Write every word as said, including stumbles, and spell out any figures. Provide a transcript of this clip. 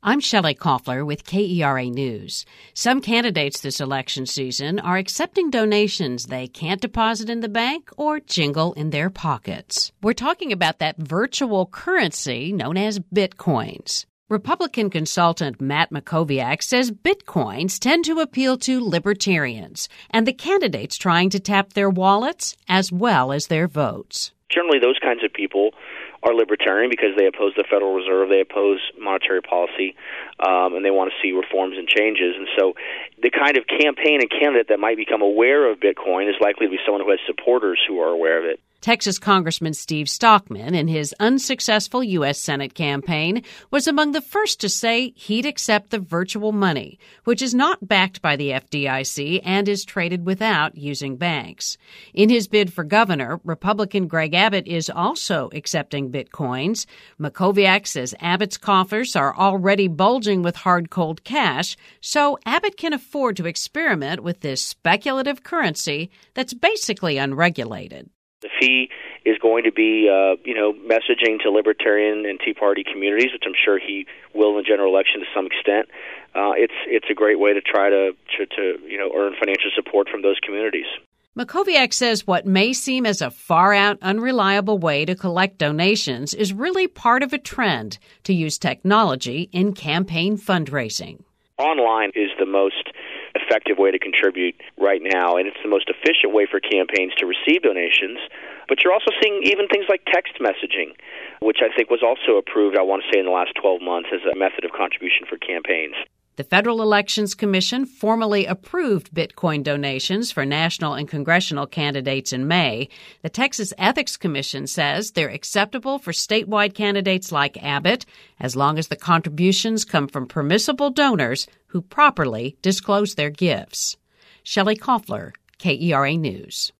I'm Shelley Koffler with K E R A News. Some candidates this election season are accepting donations they can't deposit in the bank or jingle in their pockets. We're talking about that virtual currency known as Bitcoins. Republican consultant Matt Mackowiak says Bitcoins tend to appeal to libertarians and the candidates trying to tap their wallets as well as their votes. Generally, those kinds of people are libertarian because they oppose the Federal Reserve, they oppose monetary policy, um, and they want to see reforms and changes. And so the kind of campaign and candidate that might become aware of Bitcoin is likely to be someone who has supporters who are aware of it. Texas Congressman Steve Stockman, in his unsuccessful U S. Senate campaign, was among the first to say he'd accept the virtual money, which is not backed by the F D I C and is traded without using banks. In his bid for governor, Republican Greg Abbott is also accepting Bitcoins. Mackowiak says Abbott's coffers are already bulging with hard cold cash, so Abbott can afford to experiment with this speculative currency that's basically unregulated. The fee is going to be, uh, you know, messaging to libertarian and Tea Party communities, which I'm sure he will in the general election to some extent. Uh, it's it's a great way to try to, to, to, you know, earn financial support from those communities. Mackowiak says what may seem as a far-out, unreliable way to collect donations is really part of a trend to use technology in campaign fundraising. Online is the most effective way to contribute right now, and it's the most efficient way for campaigns to receive donations. But you're also seeing even things like text messaging, which I think was also approved, I want to say, in the last twelve months as a method of contribution for campaigns. The Federal Elections Commission formally approved Bitcoin donations for national and congressional candidates in May. The Texas Ethics Commission says they're acceptable for statewide candidates like Abbott, as long as the contributions come from permissible donors who properly disclose their gifts. Shelley Koffler, K E R A News.